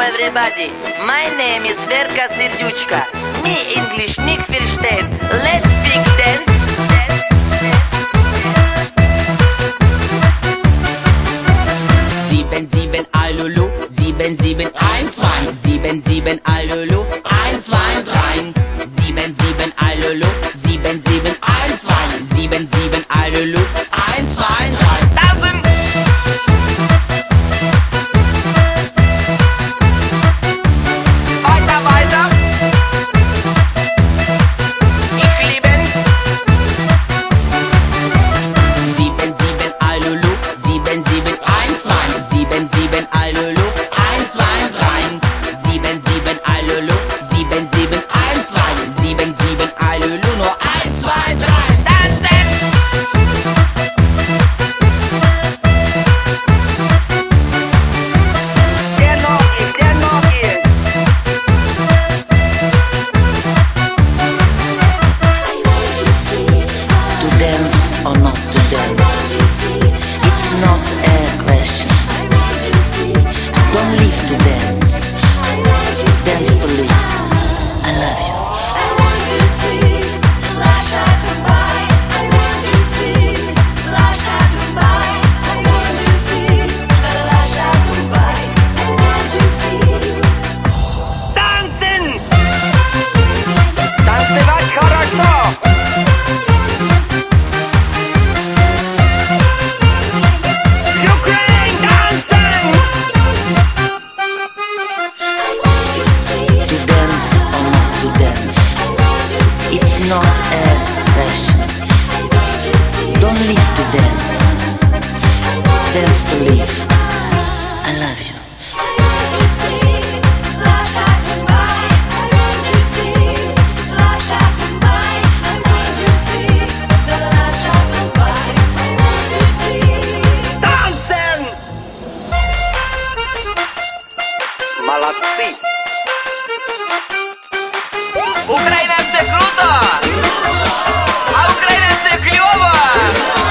everybody. My name is Verka Serduchka. Me English nicht versteht. Let's speak dance. Sieben, sieben, Alulu, 7, 7, 1, 2, 7, 7, Alulu, 1, 2, 3, 7, 7, Alulu, 7, 7, 1, 2, 7, 7, Alulu, 1, 2, 3. Tausend! Weiter, weiter! Ich liebe 7, 7, Alulu, 7, 7, 1, 2, 7, 7, Alulu, 1, 2, 3, 7, 7, Alulu, 7, 7, 1, 2, 7, 7, Alulu, nur 1, 2, 3. Tanzen! Der noch ist, der noch ist. To dance or not to dance, it's not a question. Don't live to dance, dance to live. I love you. Tanzen! Tancewać хорошо! Ukraine, dancing! To dance or not to dance, it's not a question. Don't live to dance, dance to live. I love you. Tanzen! Молодцы! Українці круто! А українці кльово!